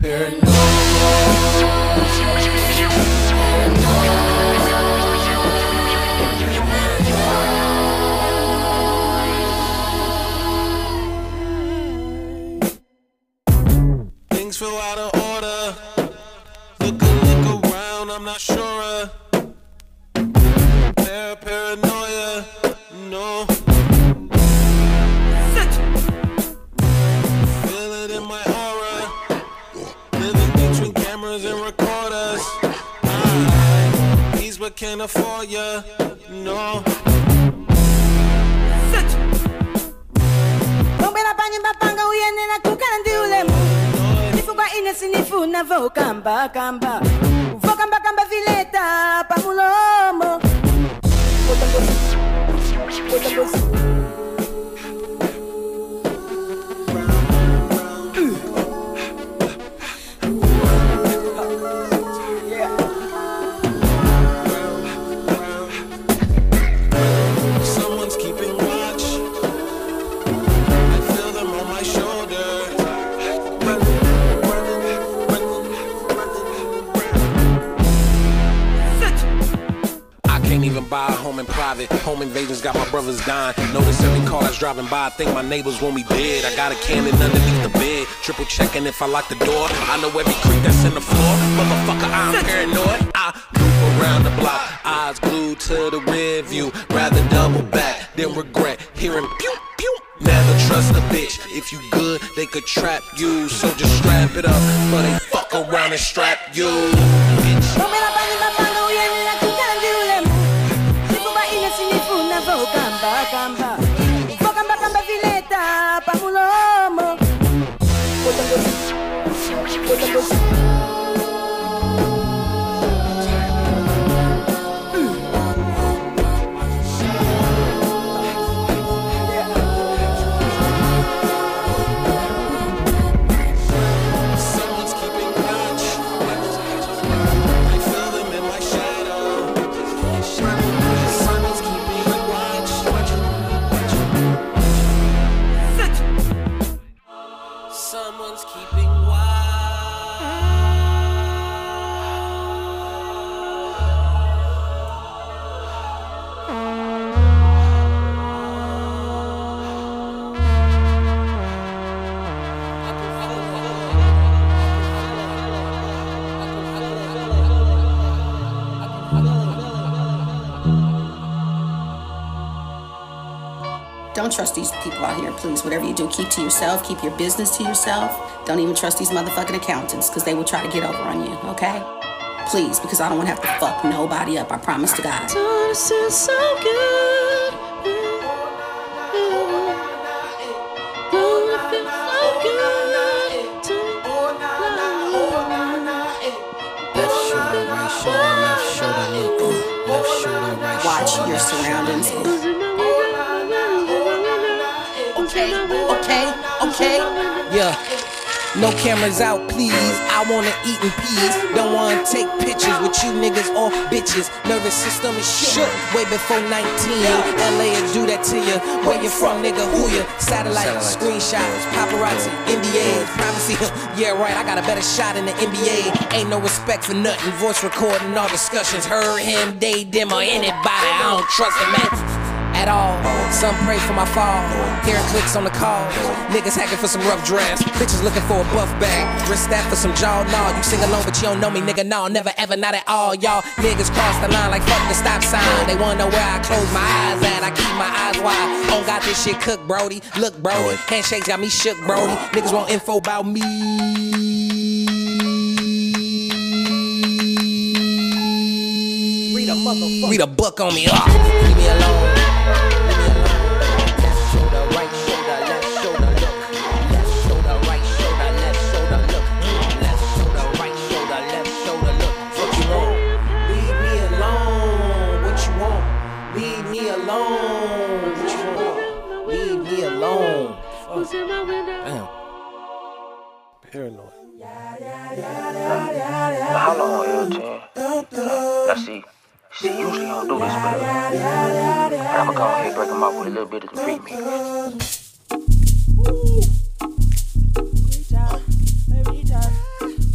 Things feel out of order. Look around, I'm not sure. Paranoia, no. Feel it in my aura. Living between cameras and recorders. He's what can't afford ya, no. Sinifu na vokamba kamba vileta pamulomo. Someone's keeping watch. I feel them on my shoulder. Can't even buy a home in private. Home invasions got my brothers dying. Notice every car that's driving by. I think my neighbors want me dead. I got a cannon underneath the bed. Triple checking if I lock the door. I know every creek that's in the floor. Motherfucker, I'm paranoid. I loop around the block. Eyes glued to the rear view. Rather double back than regret hearing pew pew. Never trust a bitch. If you good, they could trap you. So just strap it up. But they fuck around and strap you. Bitch. Vokamba vileta pamulomo. Someone's keeping watch. I feel them in my shadow. Someone's keeping watch. Someone's keeping watch. Don't trust these people out here, please. Whatever you do, keep to yourself. Keep your business to yourself. Don't even trust these motherfucking accountants, because they will try to get over on you, okay? Please, because I don't want to have to fuck nobody up, I promise to God. This is so good. Left shoulder, right shoulder, left shoulder, look. Left shoulder, right shoulder. Watch your surroundings. Okay. Yeah. No cameras out, please. I wanna eat in peace. Don't wanna take pictures with you niggas or bitches. Nervous system is shook way before 19. LA will do that to you. Where you from, nigga? Who you? Satellite screenshots, paparazzi, NBA, privacy. Yeah, right. I got a better shot in the NBA. Ain't no respect for nothing. Voice recording all discussions. Her, him, they, them, or anybody. I don't trust them, man. At all, some pray for my fall. Hearing clicks on the calls. Niggas hacking for some rough drafts. Bitches looking for a buff bag. Wrist that for some jaw. Nah, you sing along, but you don't know me, nigga. No, never ever, not at all. Y'all niggas cross the line like fuck the stop sign. They wanna know where I close my eyes at. I keep my eyes wide. On got this shit cooked, Brody. Look, Brody. Handshakes got me shook, Brody. Niggas want info about me. Read a book on me. Leave me alone. Damn. Paranoid. How long, LG? Now see, she usually don't do this, but I'ma go ahead and break them off with a little bit of the freak mix.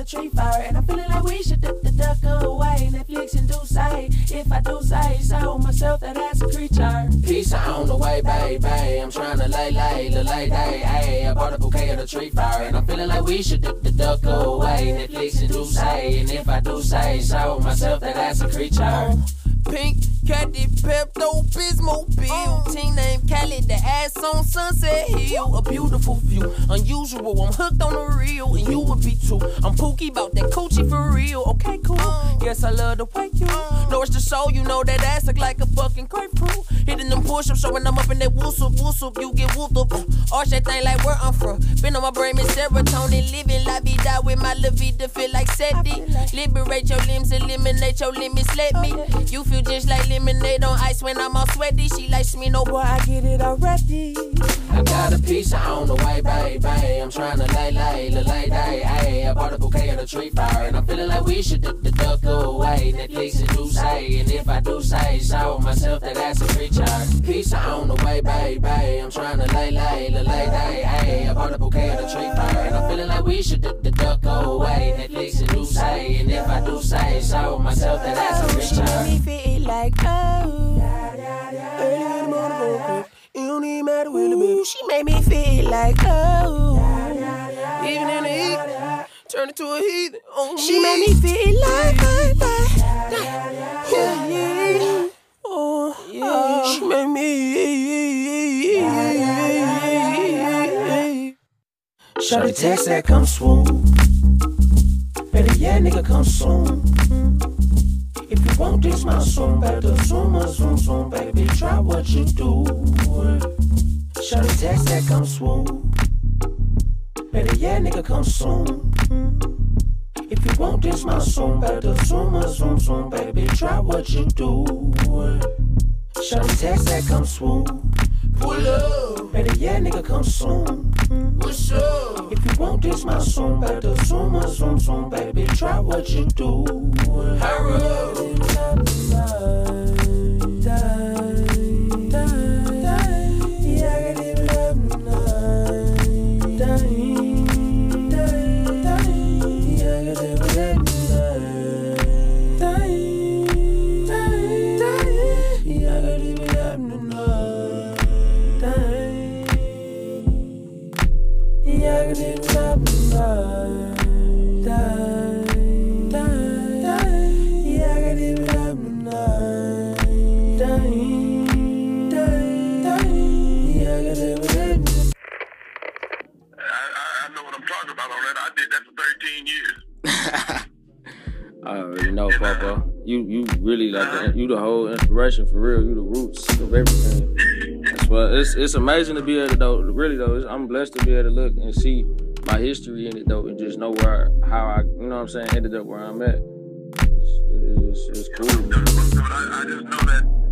a tree fire. And I'm feeling like we should duck away. Netflix and do say, if I do say so myself, that as a creature. Peace on the way, baby. I'm trying to lay day. Hey, I bought a bouquet of the tree fire. And I'm feeling like we should duck away. Netflix and do say, and if I do say so myself, that as a creature. Pink, Caddy, Pepto, Bismol, Bill. Teen named Cali, the ass on Sunset Hill. A beautiful view, unusual. I'm hooked on the real, and you would be too. I'm pookie about that coochie for real. Okay, cool. Guess I love the way you know it's the soul. You know that ass look like a fucking grapefruit. Hitting them push-ups, showing I'm up in that whoop, you get whooped up. Arch that thing like where I'm from. Been on my brain, Miss serotonin. Living la vida with my la vida, feel like SETI. Liberate your limbs, eliminate your limits, let me. You feel just like lemonade on ice when I'm all sweaty. She likes me, no boy, I get it already. I got a pizza on the way, baby. I'm trying to lay day. Hey, I bought a bouquet of the tree fire. And I'm feeling like we should duck away. Netflix and do say, and if I do say so myself, that that's a creature. Pizza on the way, baby. I'm trying to lay day. Hey, I bought a bouquet of the tree fire. And I'm feeling like we should duck away. Netflix and do say, and if I do say so myself, that that's a creature. Like oh, early in the morning, it don't even matter when the baby. She made me feel like oh, even in the heat, turn it to a heathen. Oh, she made me feel like oh yeah, she made me. Shawty text that come swoon. Better yeah, nigga come soon. If you want this, my song, better zoom, baby, try what you do. Shawty text that come swoon. Better yeah, nigga, come soon. If you want this, my song, better zoom, baby, try what you do. Shawty text that come swoon. Pull up. Better yeah, nigga, come soon. What's up? If you want this, my song, better zoom, baby, try what you do. Hurry up. I already know, Papa. You really like you the whole inspiration for real. You the roots of everything. That's why it's amazing to be able to though. Really though, I'm blessed to be able to look and see my history in it though, and just know how I you know what I'm saying, ended up where I'm at. It's cool. I just know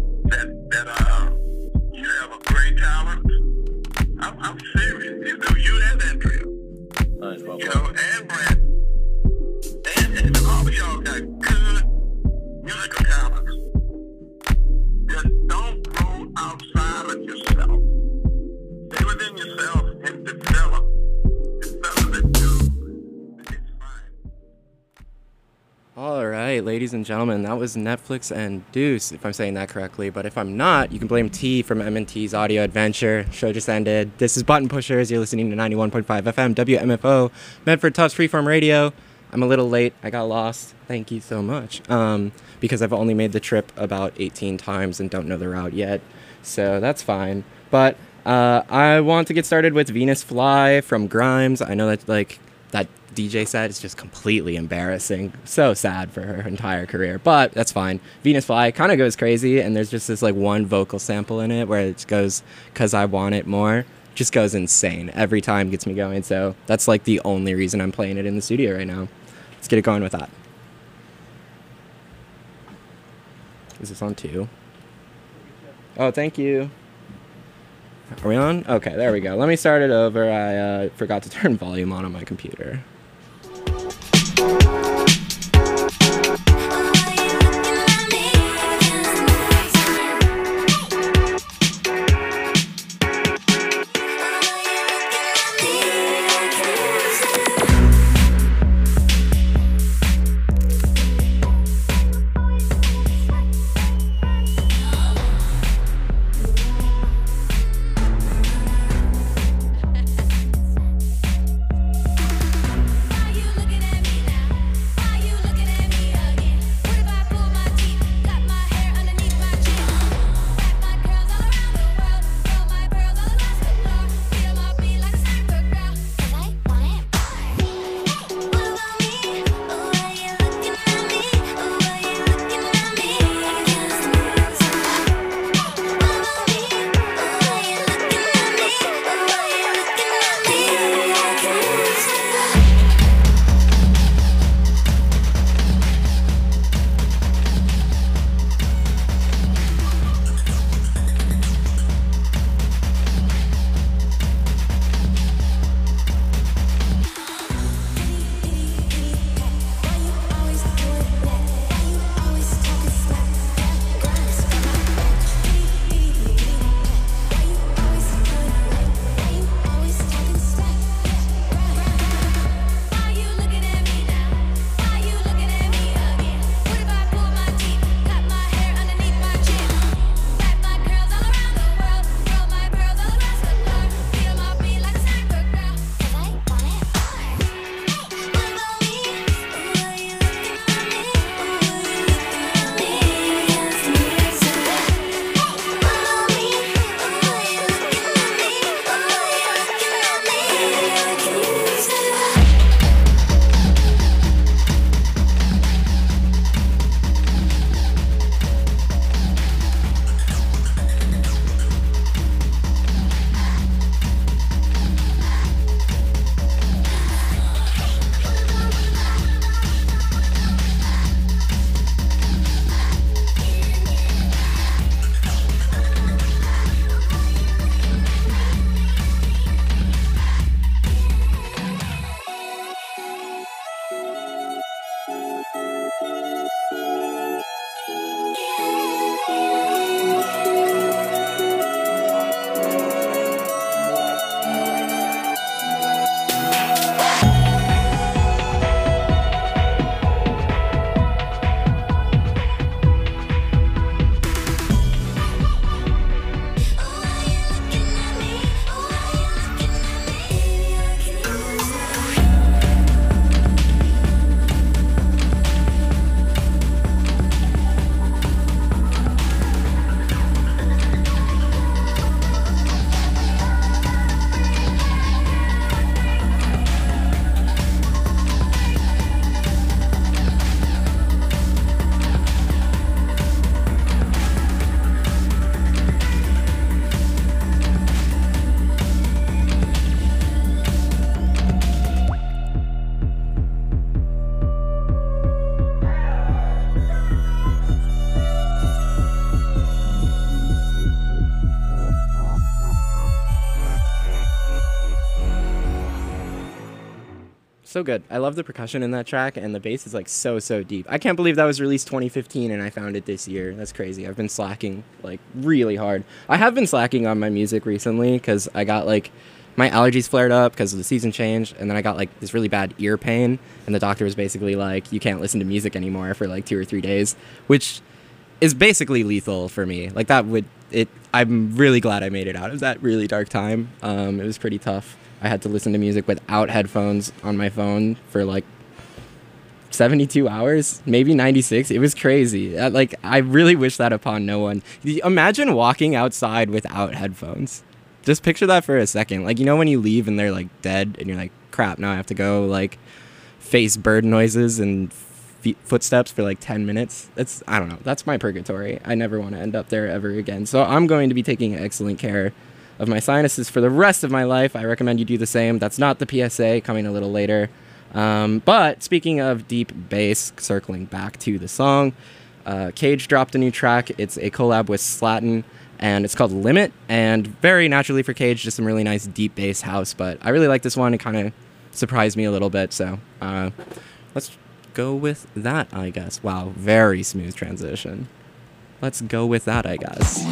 that you have a great talent. I'm serious. You and Andrea. Nice, Papa. You know, and Brent. And all of y'all got good musical talents. Just don't go outside of yourself. Stay within yourself and develop it too. It's fine. All right, ladies and gentlemen, that was Netflix and Deuce, if I'm saying that correctly. But if I'm not, you can blame T from M&T's Audio Adventure. Show just ended. This is Button Pushers. You're listening to 91.5 FM WMFO, Medford Tufts Freeform Radio. I'm a little late. I got lost. Thank you so much. Because I've only made the trip about 18 times and don't know the route yet. So that's fine. But I want to get started with Venus Fly from Grimes. I know that that DJ set is just completely embarrassing. So sad for her entire career. But that's fine. Venus Fly kind of goes crazy. And there's just this one vocal sample in it where it goes, "'Cause I Want It More." Just goes insane. Every time gets me going. So that's the only reason I'm playing it in the studio right now. Let's get it going with that. Is this on 2? Oh, thank you. Are we on? Okay, there we go. Let me start it over. I forgot to turn volume on my computer. So good. I love the percussion in that track, and the bass is like so deep. I can't believe that was released 2015 and I found it this year. That's crazy. I've been slacking like really hard. I have been slacking on my music recently because I got like my allergies flared up because of the season change, and then I got like this really bad ear pain, and the doctor was basically like, you can't listen to music anymore for like 2 or 3 days, which is basically lethal for me. Like I'm really glad I made it out of that really dark time. It was pretty tough. I had to listen to music without headphones on my phone for like 72 hours, maybe 96. It was crazy. Like, I really wish that upon no one. Imagine walking outside without headphones. Just picture that for a second. Like, you know when you leave and they're like dead and you're like, crap, now I have to go like face bird noises and footsteps for like 10 minutes. I don't know. That's my purgatory. I never want to end up there ever again. So I'm going to be taking excellent care of my sinuses for the rest of my life. I recommend you do the same. That's not the PSA, coming a little later. But speaking of deep bass, circling back to the song, Cage dropped a new track. It's a collab with Slatin, and it's called Limit, and very naturally for Cage, just some really nice deep bass house. But I really like this one. It kind of surprised me a little bit, so let's go with that, I guess. Wow, very smooth transition. Let's go with that, I guess.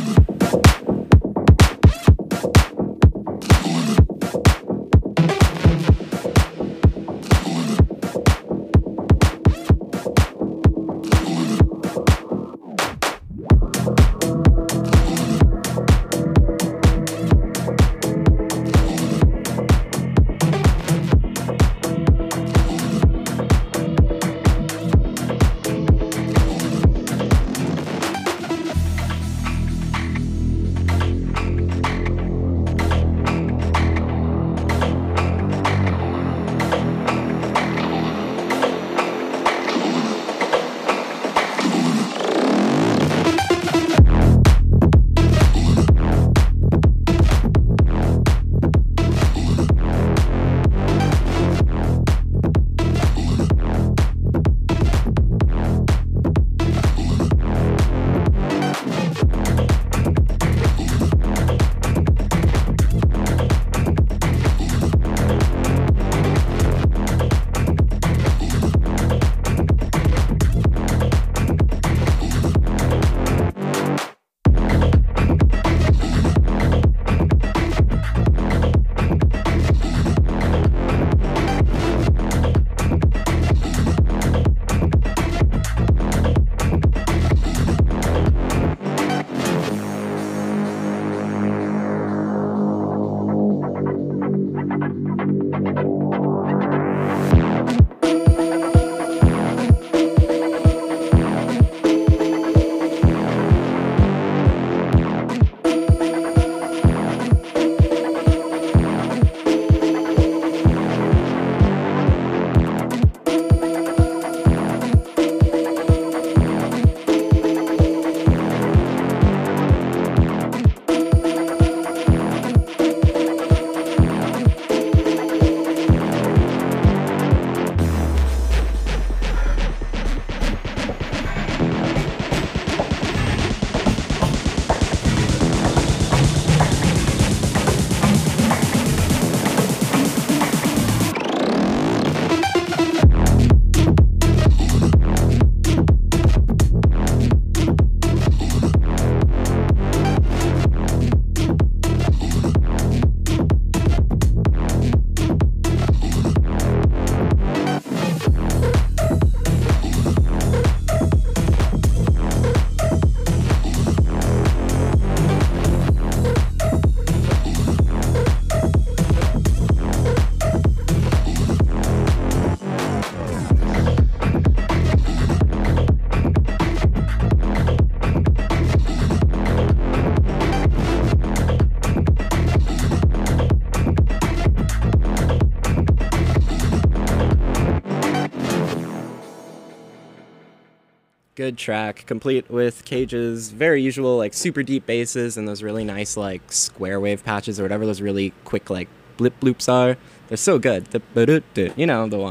Good track, complete with Cage's very usual like super deep basses and those really nice like square wave patches or whatever those really quick like blip bloops are. They're so good. You know the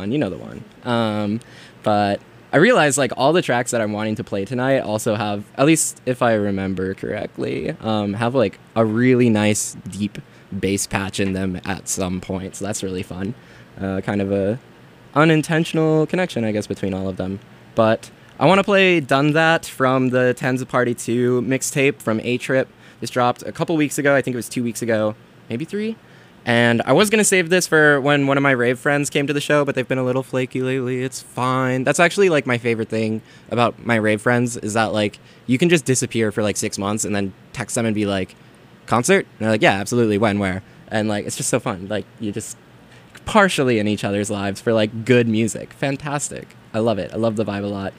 one. But I realized like all the tracks that I'm wanting to play tonight also have, at least if I remember correctly, have like a really nice deep bass patch in them at some point. So that's really fun. Kind of a unintentional connection, I guess, between all of them. But I want to play Done That from the Tens of Party 2 mixtape from A-Trip. This dropped a couple weeks ago. I think it was 2 weeks ago, maybe 3. And I was going to save this for when one of my rave friends came to the show, but they've been a little flaky lately. It's fine. That's actually, like, my favorite thing about my rave friends is that, like, you can just disappear for, like, 6 months and then text them and be like, concert? And they're like, yeah, absolutely. When, where? And, like, it's just so fun. Like, you just partially in each other's lives for, like, good music. Fantastic. I love it. I love the vibe a lot.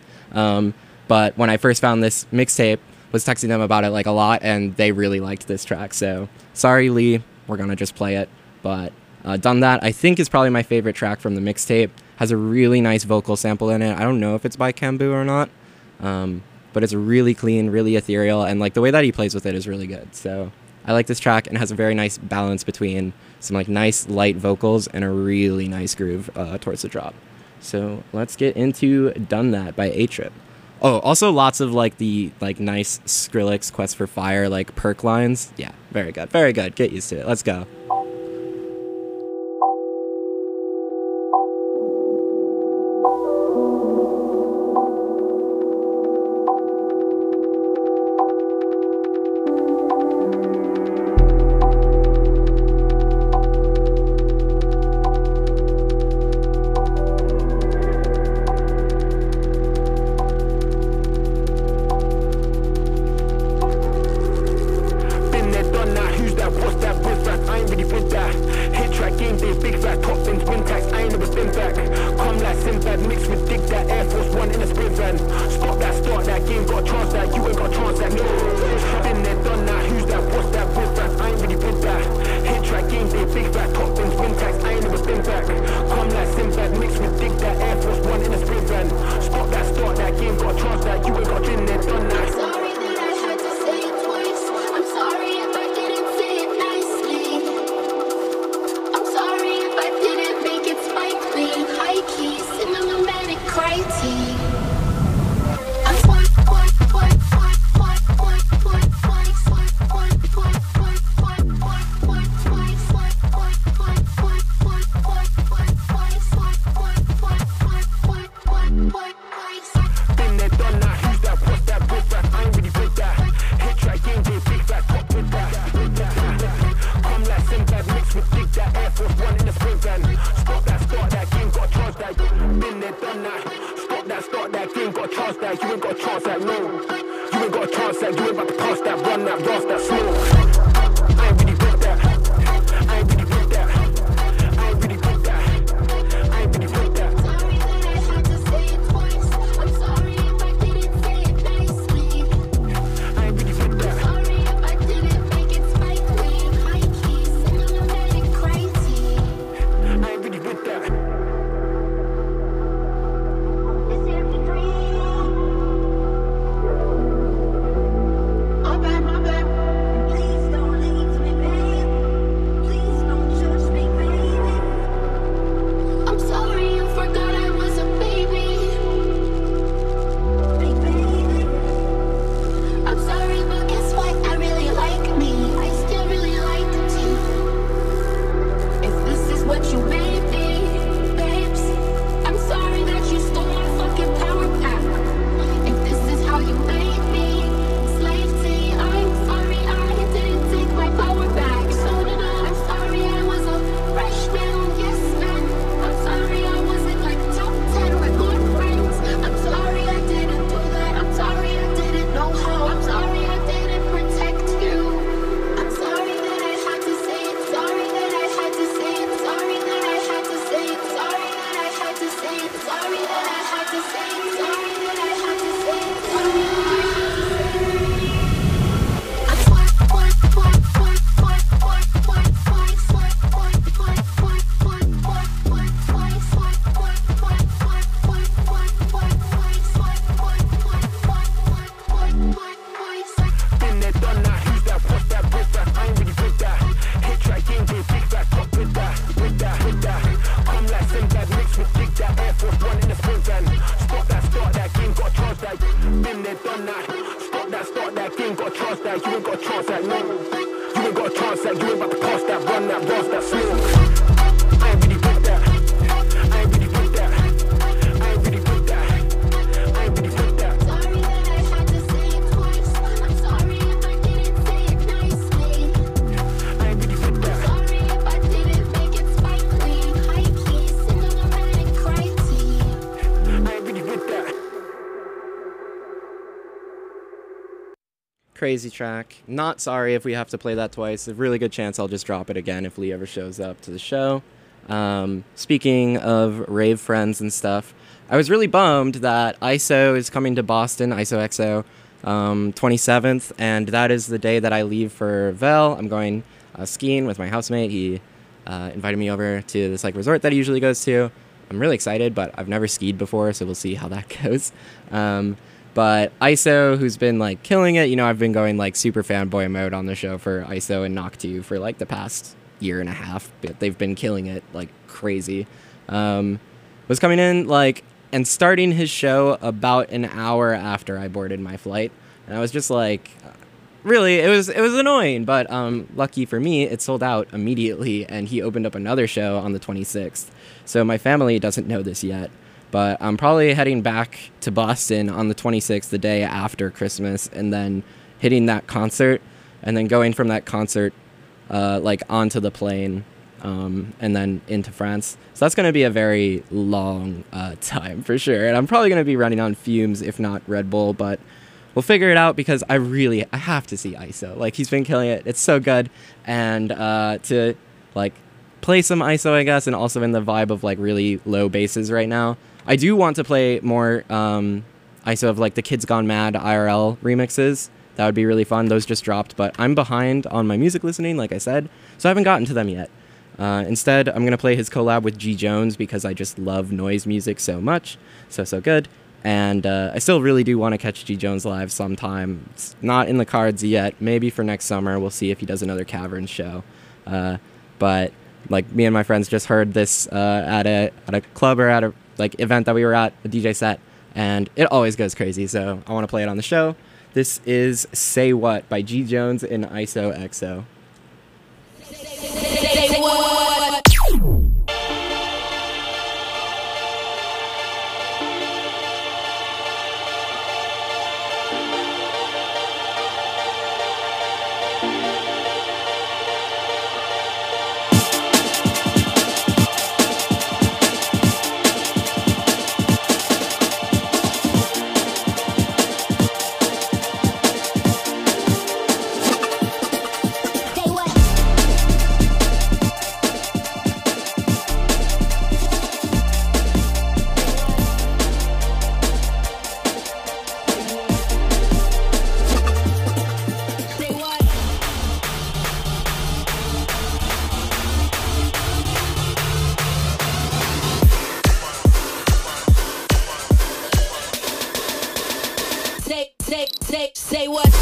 But when I first found this mixtape, was texting them about it, like, a lot, and they really liked this track. So, sorry, Lee. We're going to just play it. But Done That, I think, is probably my favorite track from the mixtape. Has a really nice vocal sample in it. I don't know if it's by Kambu or not. But it's really clean, really ethereal, and, like, the way that he plays with it is really good. So I like this track, and it has a very nice balance between some, like, nice light vocals and a really nice groove towards the drop. So let's get into Done That by A-Trip. Oh, also lots of, like, the, like, nice Skrillex Quest for Fire, like, perk lines. Yeah, very good. Very good. Get used to it. Let's go. Run that, boss that slow. I ain't really with that. crazy track. Not sorry if we have to play that twice. A really good chance I'll just drop it again if Lee ever shows up to the show. Speaking of rave friends and stuff, I was really bummed that ISO is coming to Boston, ISO XO, 27th, and that is the day that I leave for Vel. I'm going skiing with my housemate. He invited me over to this like resort that he usually goes to. I'm really excited, but I've never skied before, so we'll see how that goes. But ISO, who's been like killing it, you know, I've been going like super fanboy mode on the show for ISO and Noctu for like the past year and a half, but they've been killing it like crazy. Was coming in like and starting his show about an hour after I boarded my flight, and I was just like, really, it was annoying, but lucky for me, it sold out immediately, and he opened up another show on the 26th. So my family doesn't know this yet, but I'm probably heading back to Boston on the 26th, the day after Christmas, and then hitting that concert, and then going from that concert like onto the plane, and then into France. So that's going to be a very long time for sure, and I'm probably going to be running on fumes, if not Red Bull, but we'll figure it out because I have to see ISO. Like, he's been killing it. It's so good, and to like play some ISO, I guess, and also in the vibe of like really low basses right now. I do want to play more ISO of like the Kids Gone Mad IRL remixes. That would be really fun. Those just dropped, but I'm behind on my music listening, like I said, so I haven't gotten to them yet. Instead, I'm going to play his collab with G. Jones because I just love noise music so much. So good. And I still really do want to catch G. Jones live sometime. It's not in the cards yet. Maybe for next summer. We'll see if he does another Cavern show. But like, me and my friends just heard this at a club or at a like event that we were at, a DJ set, and it always goes crazy. So I want to play it on the show. This is Say What by G. Jones and ISO XO. Say what? Say what?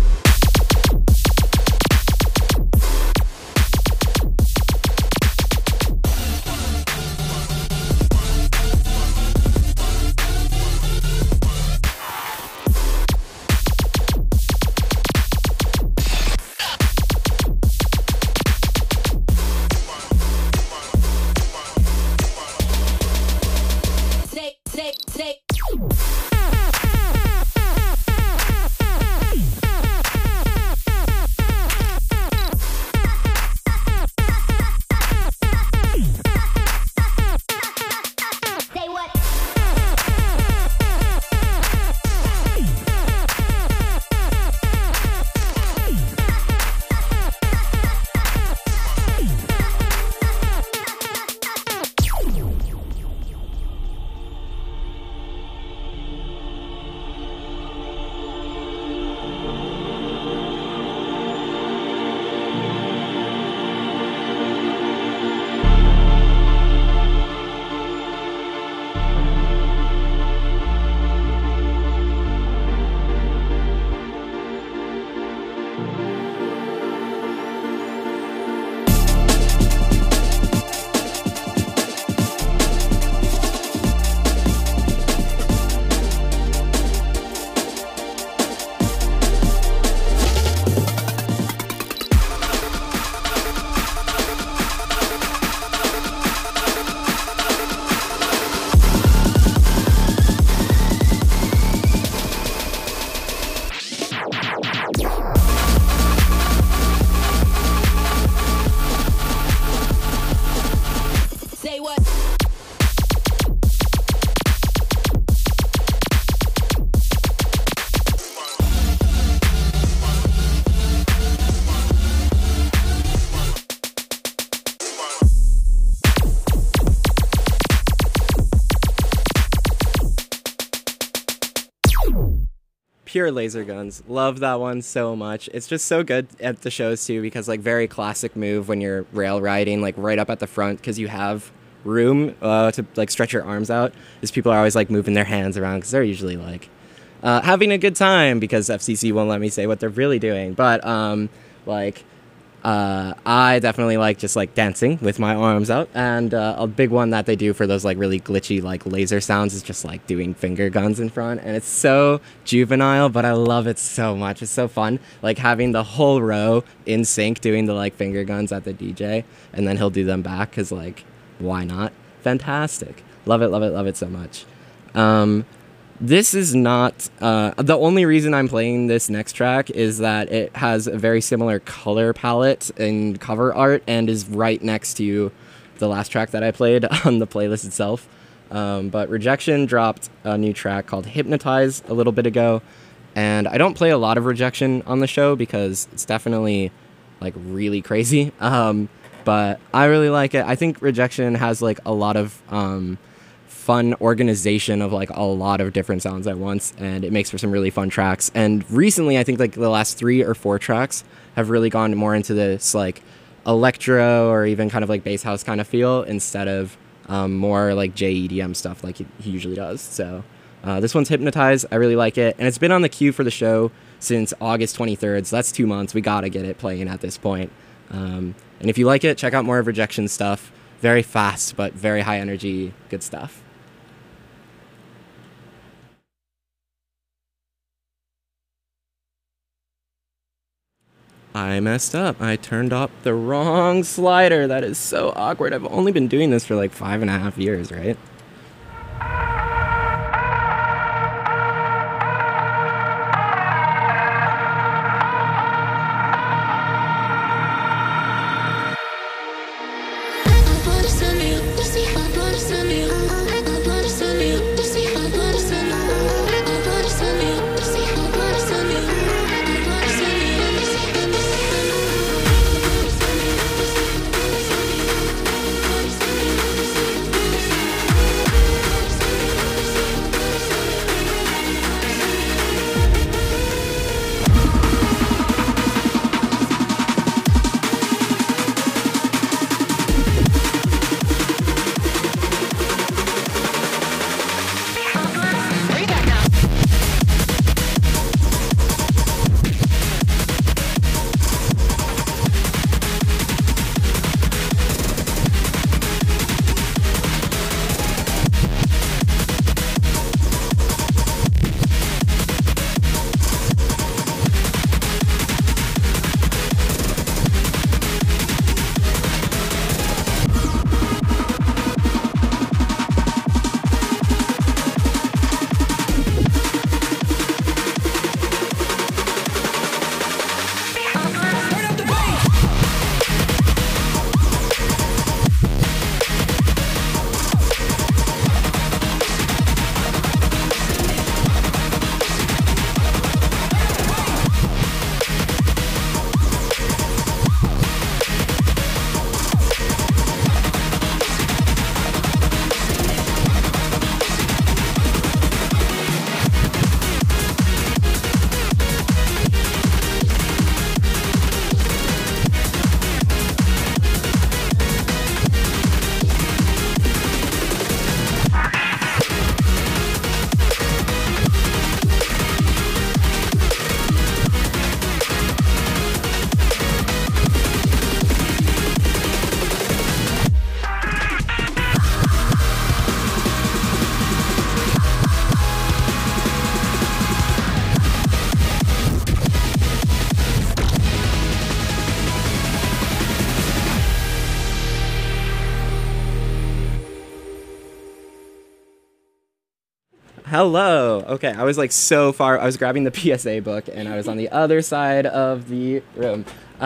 Say. Pure Laser Guns. Love that one so much. It's just so good at the shows too, because like very classic move when you're rail riding, like right up at the front, because you have room to like stretch your arms out. Is people are always like moving their hands around because they're usually like having a good time, because FCC won't let me say what they're really doing. But I definitely like just like dancing with my arms out, and a big one that they do for those like really glitchy like laser sounds is just like doing finger guns in front, and it's so juvenile, but I love it so much. It's so fun, like having the whole row in sync doing the like finger guns at the DJ, and then he'll do them back, because like why not? Fantastic. Love it, love it, love it so much. This is not, the only reason I'm playing this next track is that it has a very similar color palette and cover art, and is right next to the last track that I played on the playlist itself. But Rejection dropped a new track called Hypnotize a little bit ago, and I don't play a lot of Rejection on the show because it's definitely like really crazy. But I really like it. I think Rejection has like a lot of fun organization of like a lot of different sounds at once, and it makes for some really fun tracks. And recently I think like the last 3 or 4 tracks have really gone more into this like electro or even kind of like bass house kind of feel, instead of more like JEDM stuff like he usually does. So this one's Hypnotize. I really like it, and it's been on the queue for the show since August 23rd, so that's 2 months. We gotta get it playing at this point. And if you like it, check out more of Rejection stuff. Very fast but very high energy, good stuff. I messed up. I turned up the wrong slider. That is so awkward. I've only been doing this for like 5.5 years, right? Hello. Okay, I was like so far. I was grabbing the PSA book and I was on the other side of the room.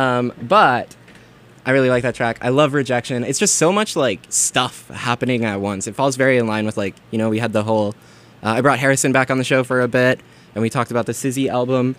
But I really like that track. I love Rejection. It's just so much like stuff happening at once. It falls very in line with like, you know, we had the whole, I brought Harrison back on the show for a bit and we talked about the SZA album.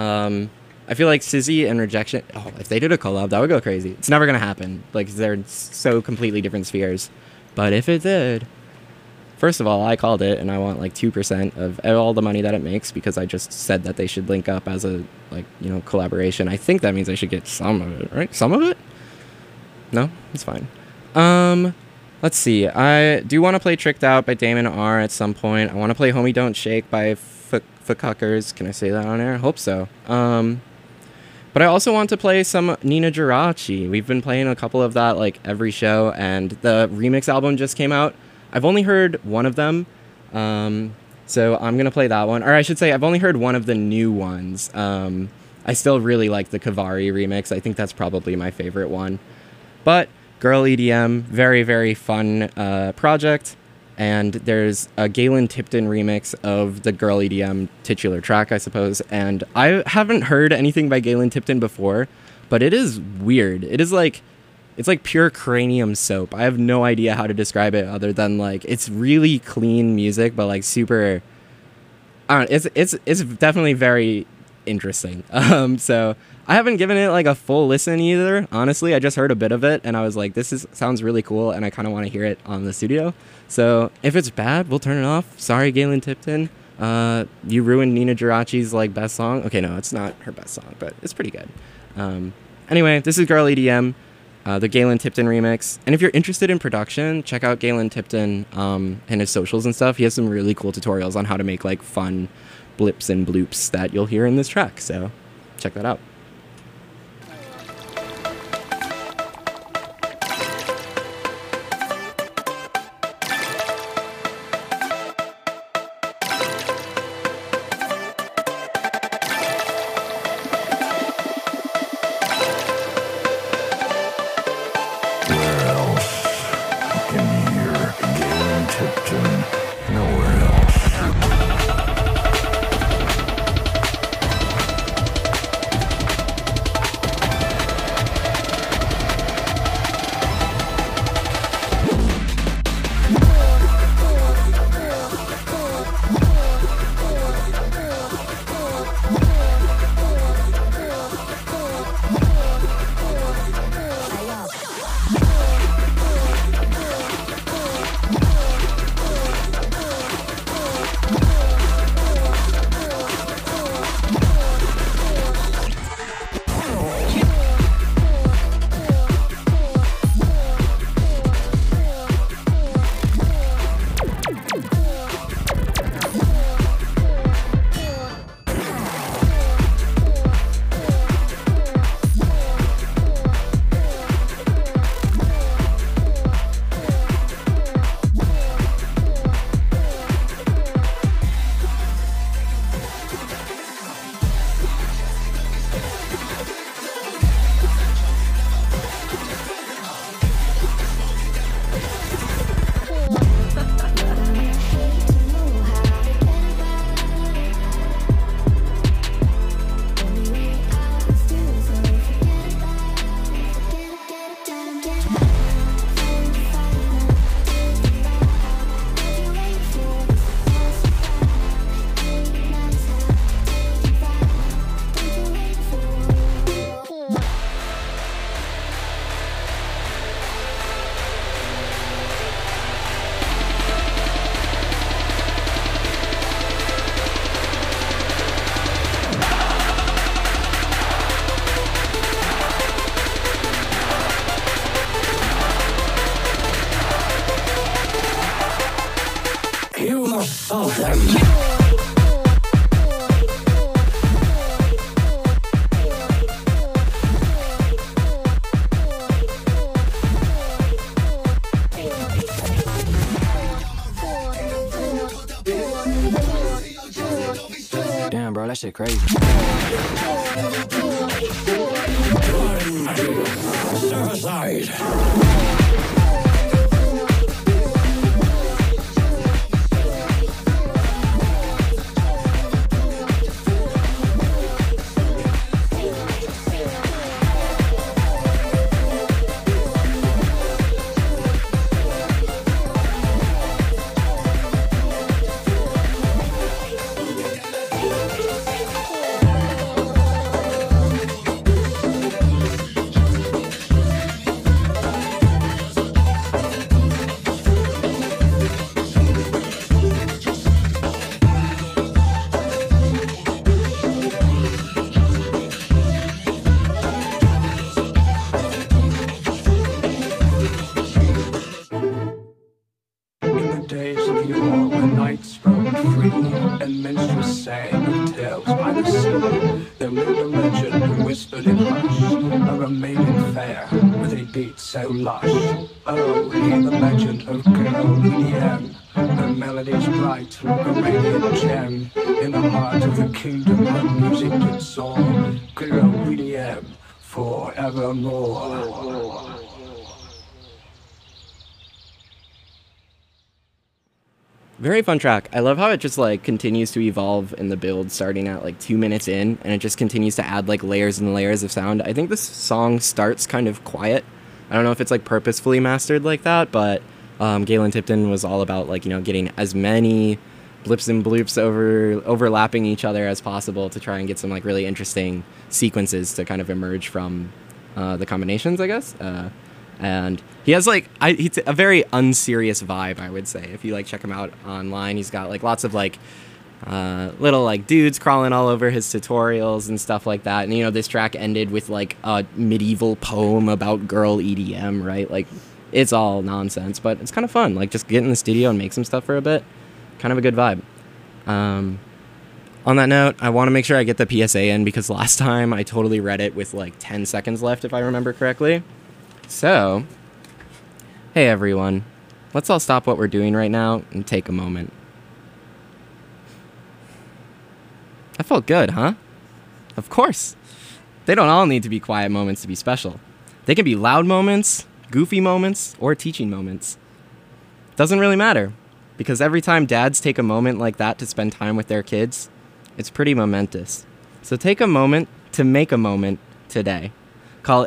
I feel like SZA and Rejection, oh, if they did a collab, that would go crazy. It's never going to happen. Like, they're so completely different spheres. But if it did, First of all, I called it, and I want like 2% of all the money that it makes because I just said that they should link up as a, like, you know, collaboration. I think that means I should get some of it, right? Some of it? No? It's fine. Let's see. I do want to play Tricked Out by Damon R at some point. I want to play Homie Don't Shake by Fuckers. Can I say that on air? I hope so. But I also want to play some Nina Giraci. We've been playing a couple of that like every show, and the remix album just came out. I've only heard one of them, so I'm going to play that one. Or I should say I've only heard one of the new ones. I still really like the Kavari remix. I think that's probably my favorite one. But Girl EDM, very, very fun project. And there's a Galen Tipton remix of the Girl EDM titular track, I suppose. And I haven't heard anything by Galen Tipton before, but it is weird. It is like, it's like pure cranium soap. I have no idea how to describe it other than like, it's really clean music, but like super, I don't know, it's definitely very interesting. So I haven't given it like a full listen either, honestly. I just heard a bit of it and I was like, sounds really cool, and I kind of want to hear it on the studio. So if it's bad, we'll turn it off. Sorry, Galen Tipton. You ruined Nina Giraci's like best song. Okay, no, it's not her best song, but it's pretty good. Anyway, this is Girl EDM, the Galen Tipton remix. And if you're interested in production, check out Galen Tipton and his socials and stuff. He has some really cool tutorials on how to make like fun blips and bloops that you'll hear in this track. So check that out. Damn, bro, that shit crazy. Suicide. and minstrels sang of tales by the sea. There lived a legend who whispered in hush of a maiden fair with a beat so lush. Oh, hear the legend of girl EDM. Her melodies bright, a radiant gem. In the heart of the kingdom, her music did soar. Girl EDM, forevermore. Very fun track. I love how it just like continues to evolve in the build, starting at like 2 minutes in, and it just continues to add like layers and layers of sound. I think this song starts kind of quiet. I don't know if it's like purposefully mastered like that, but Galen Tipton was all about like, you know, getting as many blips and bloops overlapping each other as possible to try and get some like really interesting sequences to kind of emerge from the combinations, I guess. And he has like he's a very unserious vibe, I would say. If you like check him out online, he's got like lots of like little like dudes crawling all over his tutorials and stuff like that. And you know, this track ended with like a medieval poem about girl EDM, right? Like it's all nonsense, but it's kind of fun. Like just get in the studio and make some stuff for a bit. Kind of a good vibe. On that note, I want to make sure I get the PSA in because last time I totally read it with like 10 seconds left, if I remember correctly. So, hey everyone, let's all stop what we're doing right now and take a moment. That felt good, huh? Of course. They don't all need to be quiet moments to be special. They can be loud moments, goofy moments, or teaching moments. Doesn't really matter, because every time dads take a moment like that to spend time with their kids, it's pretty momentous. So take a moment to make a moment today. Call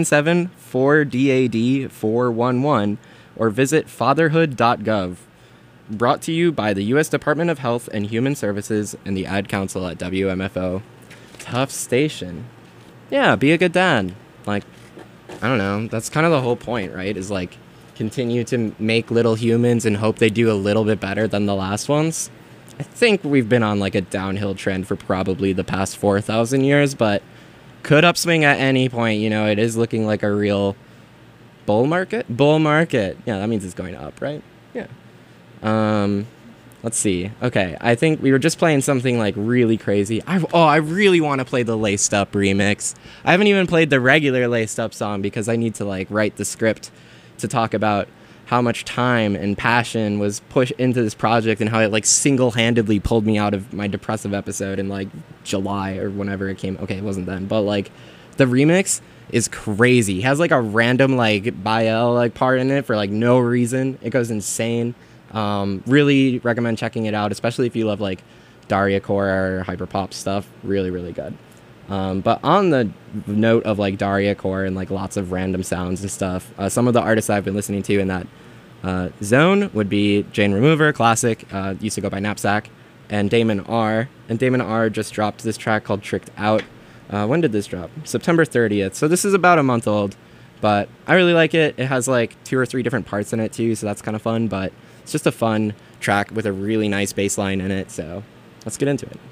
877-4DAD-411 or visit fatherhood.gov. Brought to you by the U.S. Department of Health and Human Services and the Ad Council at WMFO. Tough station. Yeah, be a good dad. Like, I don't know. That's kind of the whole point, right? Is like continue to make little humans and hope they do a little bit better than the last ones. I think we've been on like a downhill trend for probably the past 4,000 years, but could upswing at any point. You know, it is looking like a real bull market. Yeah, that means it's going up, right? Yeah. Let's see. Okay, I think we were just playing something like really crazy. I really want to play the Laced Up remix. I haven't even played the regular Laced Up song because I need to like write the script to talk about how much time and passion was pushed into this project and how it like single-handedly pulled me out of my depressive episode in like July or whenever it came. Okay, it wasn't then, but like the remix is crazy. It has like a random like Bael like part in it for like no reason. It goes insane. Really recommend checking it out, especially if you love like Daria Core or hyperpop stuff. Really, really good. But on the note of like Daria Core and like lots of random sounds and stuff, some of the artists I've been listening to in that zone would be Jane Remover, classic, used to go by Knapsack, and Damon R. And Damon R just dropped this track called Tricked Out. When did this drop? September 30th. So this is about a month old, but I really like it. It has like 2 or 3 different parts in it too, so that's kind of fun, but it's just a fun track with a really nice bass line in it, so let's get into it.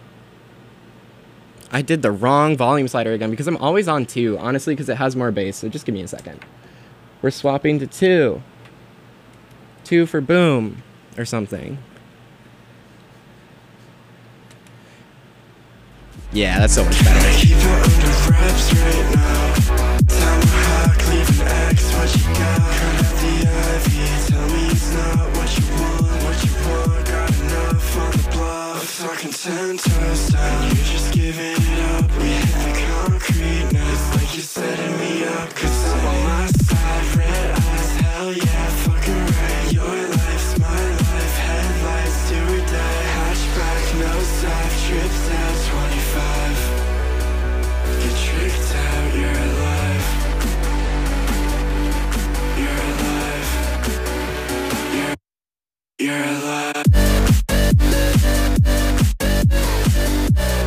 I did the wrong volume slider again because I'm always on 2, honestly, because it has more bass, so just give me a second. We're swapping to 2. 2 for boom, or something. Yeah, that's so much better. Keep it under wraps right now. Tell me how, leave an X, what you got? Cut out the ivy, tell me it's not what you want, got enough on the bluff. Talking 10 toes down, you're just giving it up. We hit the concrete now, it's like you're setting me up. Cause I'm on my side, red eyes, hell yeah, fucking right. Your life's my life, headlights do or die. Hatchback, no side, trips out 25. Get tricked out, you're alive. You're alive. You're alive.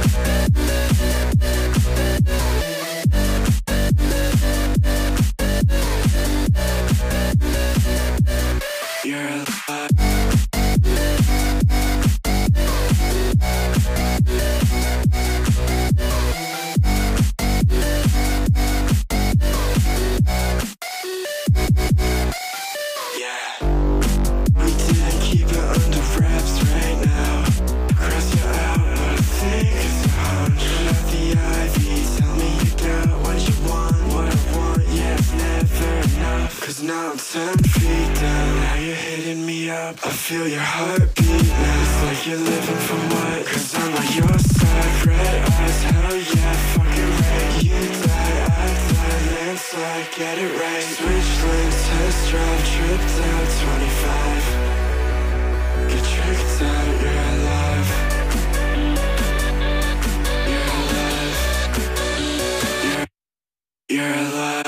up, I feel your heartbeat now. It's like you're living for what? Cause I'm on your side. Red eyes, hell yeah, fucking right. You die, I die, landslide, get it right. Switch lanes, test drive, trip down 25. Get tricked out, you're alive. You're alive.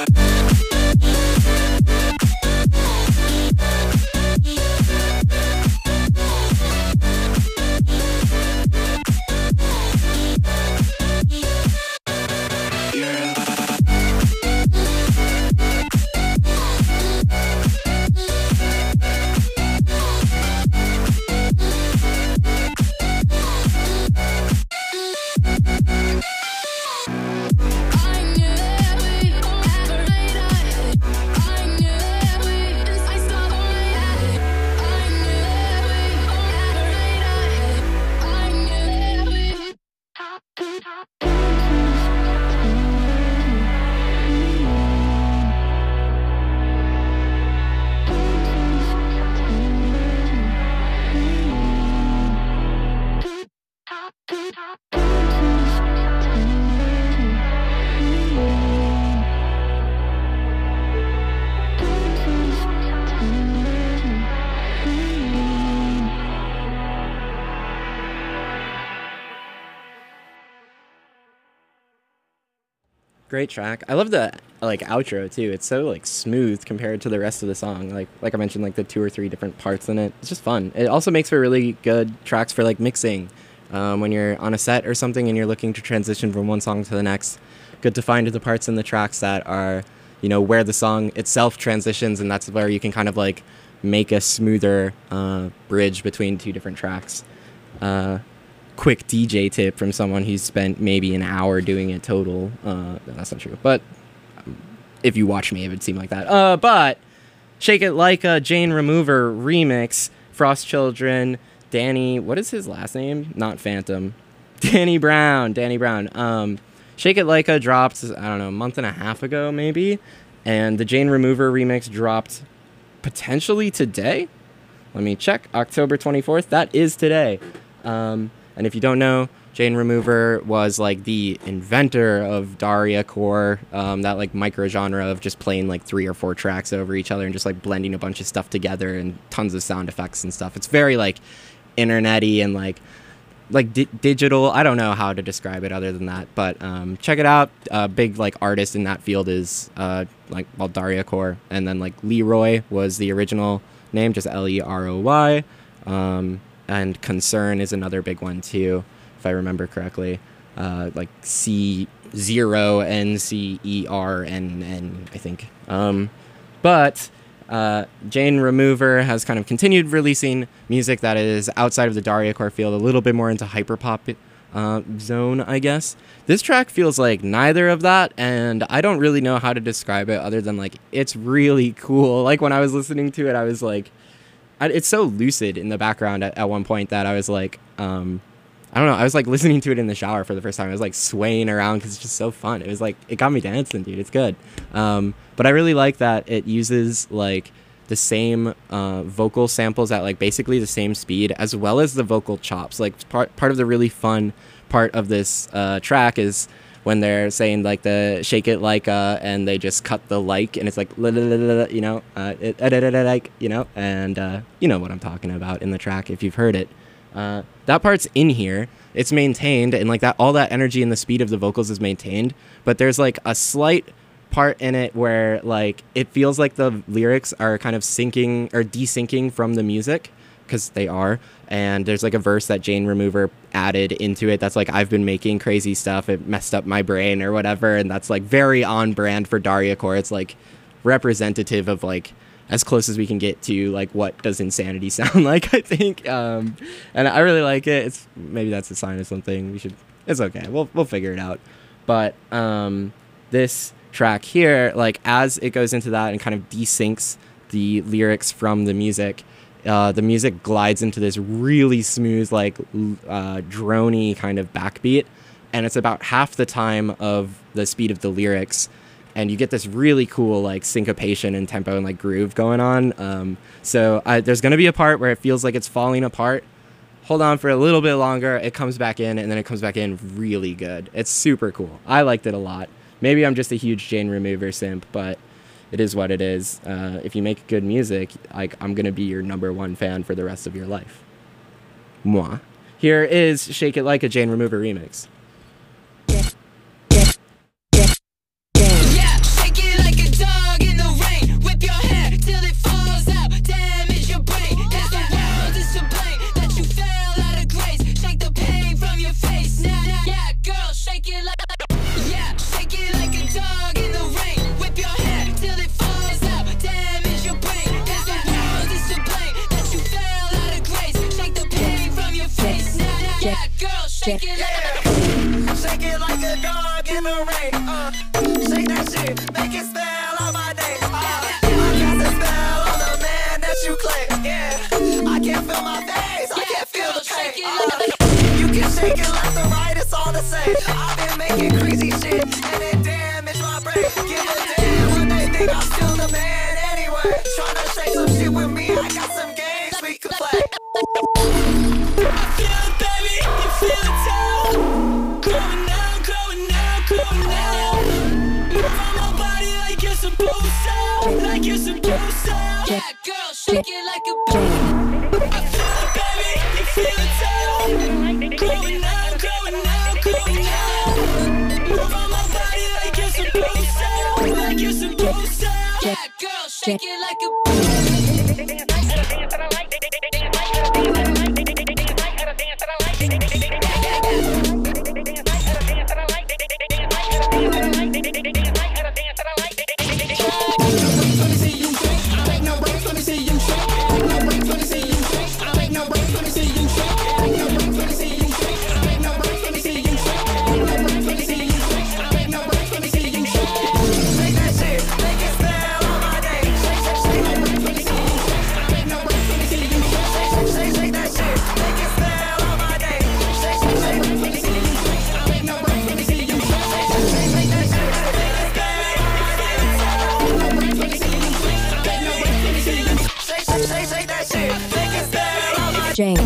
Great track. I love the like outro too. It's so like smooth compared to the rest of the song. Like I mentioned, like the 2 or 3 different parts in it. It's just fun. It also makes for really good tracks for like mixing when you're on a set or something and you're looking to transition from one song to the next. Good to find the parts in the tracks that are, you know, where the song itself transitions, and that's where you can kind of like make a smoother bridge between 2 different tracks. Quick DJ tip from someone who's spent maybe an hour doing it total. No, that's not true, but if you watch me, it would seem like that. But Shake It Like a Jane Remover remix, Frost Children, Danny, what is his last name? Not Phantom. Danny Brown. Shake It Like a dropped, I don't know, a month and a half ago maybe, and the Jane Remover remix dropped potentially today. Let me check. October 24th. That is today. And if you don't know, Jane Remover was like the inventor of Daria Core, that like micro genre of just playing like 3 or 4 tracks over each other and just like blending a bunch of stuff together and tons of sound effects and stuff. It's very like internet-y and like digital. I don't know how to describe it other than that, but check it out. Big like artist in that field is Daria Core, and then like Leroy was the original name, just Leroy. And Concern is another big one too, if I remember correctly. Like CZERN, I think. But Jane Remover has kind of continued releasing music that is outside of the Daria Core field, a little bit more into hyperpop zone, I guess. This track feels like neither of that, and I don't really know how to describe it other than like it's really cool. Like when I was listening to it, I was like, it's so lucid in the background at one point that I was like, I don't know, I was like listening to it in the shower for the first time. I was like swaying around because it's just so fun. It was like, it got me dancing, dude. It's good. But I really like that it uses like the same vocal samples at like basically the same speed, as well as the vocal chops. Like part of the really fun part of this track is when they're saying like the shake it like and they just cut the like, and it's like you know, like, you know, and you know what I'm talking about in the track if you've heard it. That part's in here, it's maintained, and like that, all that energy and the speed of the vocals is maintained, but there's like a slight part in it where like it feels like the lyrics are kind of syncing or desyncing from the music, because they are. And there's like a verse that Jane Remover added into it that's like, I've been making crazy stuff, it messed up my brain or whatever, and that's like very on brand for Daria Core. It's like representative of like as close as we can get to like what does insanity sound like, I think. And I really like it. It's maybe that's a sign of something. It's okay, we'll figure it out. But this track here, like as it goes into that and kind of desyncs the lyrics from the music glides into this really smooth, like droney kind of backbeat, and it's about half the time of the speed of the lyrics. and you get this really cool like syncopation and tempo and like groove going on. So there's gonna be a part where it feels like it's falling apart. Hold on for a little bit longer, it comes back in, and then it comes back in really good. It's super cool. I liked it a lot. Maybe I'm just a huge Jane Remover simp, but it is what it is. If you make good music, like, I'm gonna be your #1 fan for the rest of your life. Moi. Here is Shake It Like a Jane Remover remix. Shake it like a dog in the rain. Shake that shit, make it spell on my name. I cast a spell on the man that you claim. Yeah, I can't feel my face, I can't feel the pain. You can shake it left or right, it's all the same. I've been making crazy shit and it damaged my brain. Give a damn when they think I'm still the man anyway. Tryna shake some shit with me, I got some games we can play. I feel it, baby, you feel it too. Growing now, growing now, growing now. Move on my body like you're supposed to, like you're supposed to. Yeah, girl, shake it like a boo. I feel it, baby, you feel it too. Growing now, growing now, growing now. Move on my body like you're supposed to, like you're supposed to. Yeah, girl, shake it like a boo. Jane.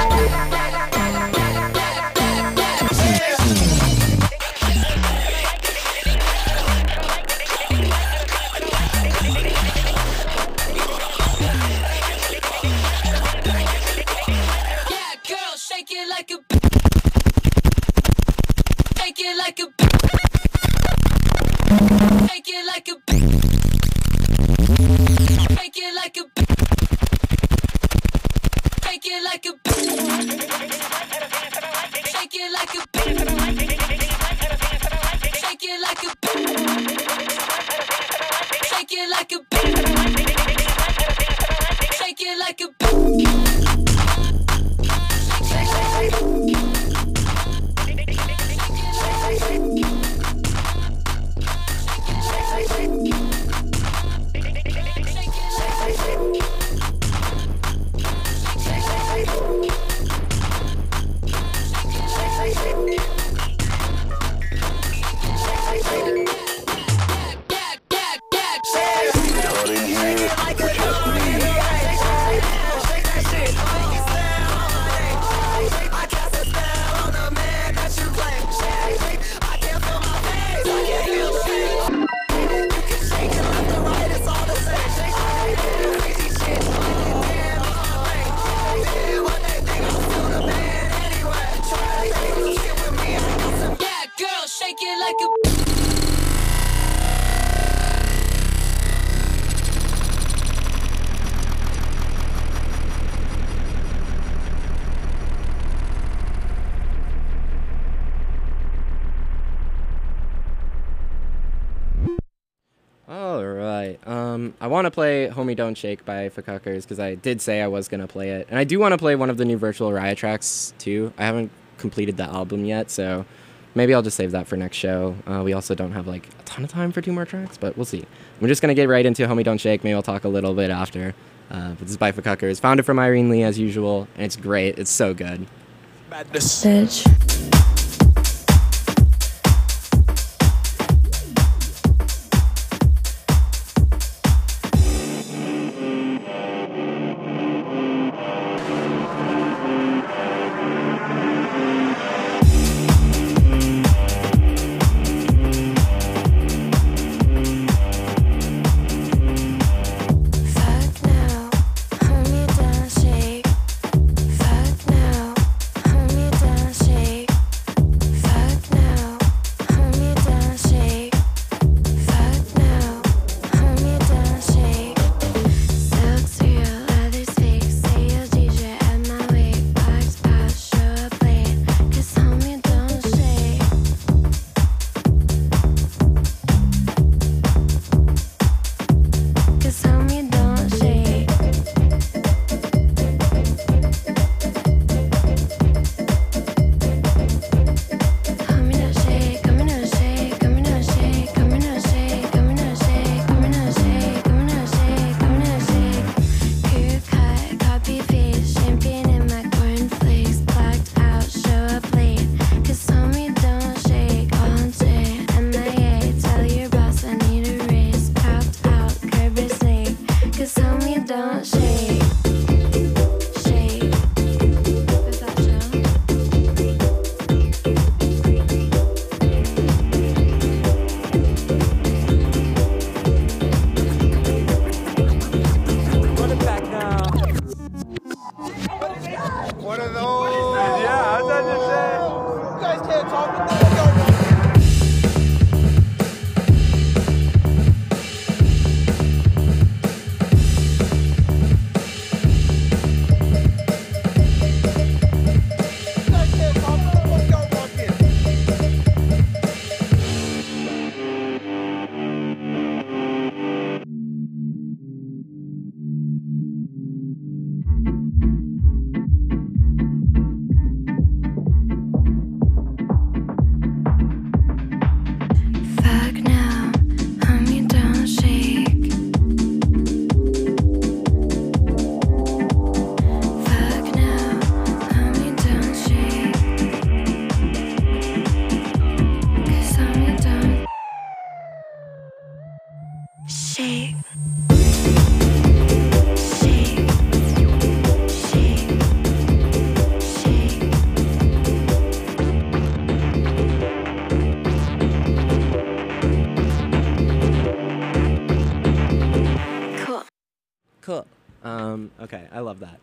I want to play Homie Don't Shake by Fuckhuckers because I did say I was going to play it. And I do want to play one of the new Virtual Riot tracks too. I haven't completed the album yet, so maybe I'll just save that for next show. We also don't have like a ton of time for 2 more tracks, but we'll see. I'm just going to get right into Homie Don't Shake. Maybe I'll talk a little bit after. But this is by Fuckhuckers. Found it from Irene Lee as usual, and it's great. It's so good. Bitch.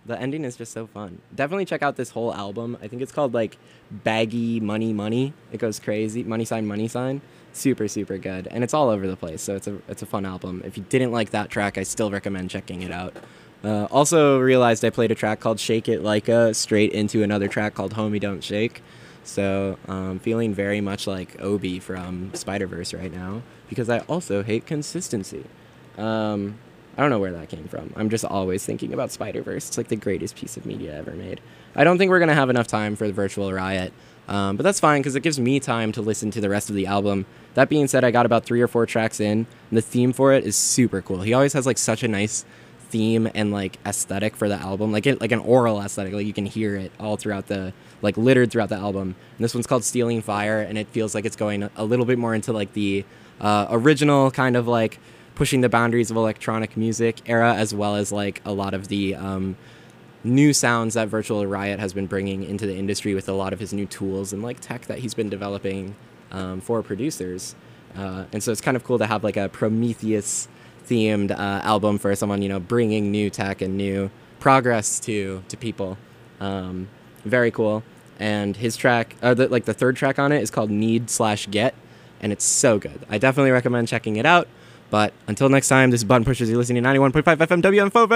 The ending is just so fun. Definitely check out this whole album. I think it's called like Baggy Money Money. It goes crazy. Money sign. Super, super good. And it's all over the place. So it's a fun album. If you didn't like that track, I still recommend checking it out. Also realized I played a track called Shake It Like straight into another track called Homie Don't Shake. So feeling very much like Obi from Spider-Verse right now because I also hate consistency. I don't know where that came from. I'm just always thinking about Spider-Verse. It's like the greatest piece of media ever made. I don't think we're going to have enough time for the Virtual Riot, but that's fine because it gives me time to listen to the rest of the album. That being said, I got about 3 or 4 tracks in, and the theme for it is super cool. He always has like such a nice theme and like aesthetic for the album, like an oral aesthetic. Like you can hear it all throughout the, like littered throughout the album. And this one's called Stealing Fire, and it feels like it's going a little bit more into like the original kind of like pushing the boundaries of electronic music era, as well as like a lot of the new sounds that Virtual Riot has been bringing into the industry with a lot of his new tools and like tech that he's been developing for producers. And so it's kind of cool to have like a Prometheus themed album for someone, you know, bringing new tech and new progress to people. Very cool. And his track, the third track on it is called Need/Get, and it's so good. I definitely recommend checking it out. But until next time, this is Button Pushers. You're listening to 91.5 FM WM4.